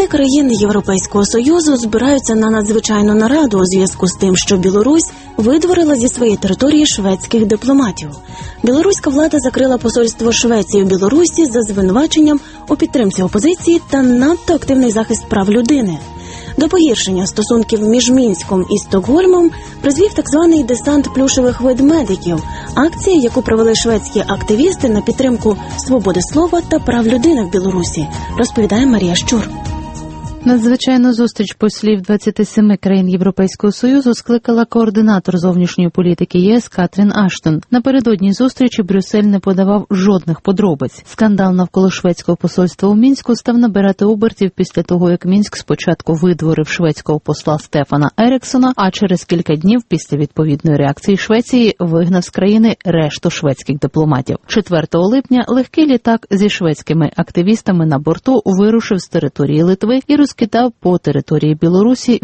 країн Європейського Союзу збираються на надзвичайну нараду у зв'язку з тим, що Білорусь видворила зі своєї території шведських дипломатів. Білоруська влада закрила посольство Швеції в Білорусі за звинуваченням у підтримці опозиції та надто активний захист прав людини. До погіршення стосунків між Мінськом і Стокгольмом призвів так званий десант плюшевих ведмедиків – акція, яку провели шведські активісти на підтримку свободи слова та прав людини в Білорусі, розповідає Марія Щур. Надзвичайну зустріч послів 27 країн Європейського Союзу скликала координатор зовнішньої політики ЄС Катрін Аштон. Напередодні зустрічі Брюссель не подавав жодних подробиць. Скандал навколо шведського посольства у Мінську став набирати обертів після того, як Мінськ спочатку видворив шведського посла Стефана Еріксона, а через кілька днів після відповідної реакції Швеції вигнав з країни решту шведських дипломатів. 4 липня легкий літак зі шведськими активістами на борту вирушив з території Литви і розкидав по території Білорусі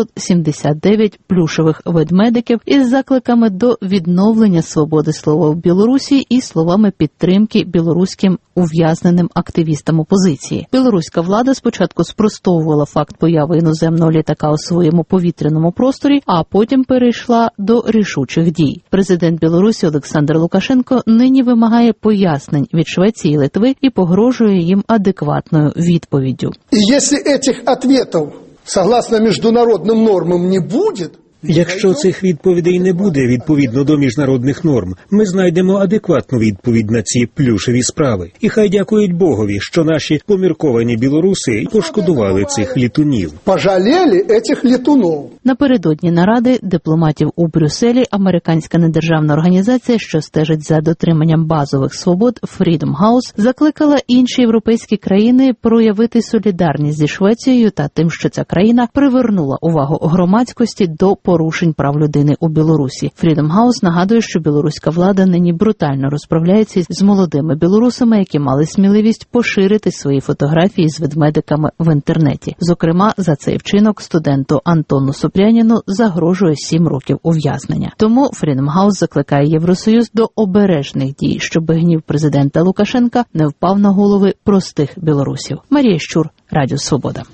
879 плюшевих ведмедиків із закликами до відновлення свободи слова в Білорусі і словами підтримки білоруським ув'язненим активістам опозиції. Білоруська влада спочатку спростовувала факт появи іноземного літака у своєму повітряному просторі, а потім перейшла до рішучих дій. Президент Білорусі Олександр Лукашенко нині вимагає пояснень від Швеції і Литви і погрожує їм адекватною відповіддю. Якщо цих відповідей, согласно міжнародним нормам, не буде, якщо цих відповідей не буде відповідно до міжнародних норм, ми знайдемо адекватну відповідь на ці плюшеві справи. І хай дякують Богові, що наші помірковані білоруси пошкодували цих літунів. Пожаліли цих літунів. Напередодні наради дипломатів у Брюсселі американська недержавна організація, що стежить за дотриманням базових свобод Freedom House, закликала інші європейські країни проявити солідарність зі Швецією та тим, що ця країна привернула увагу громадськості до порушень прав людини у Білорусі. Freedom House нагадує, що білоруська влада нині брутально розправляється з молодими білорусами, які мали сміливість поширити свої фотографії з ведмедиками в інтернеті. Зокрема, за цей вчинок студенту Антону Сопряніну загрожує 7 років ув'язнення. Тому Freedom House закликає Євросоюз до обережних дій, щоб гнів президента Лукашенка не впав на голови простих білорусів. Марія Щур, Радіо Свобода.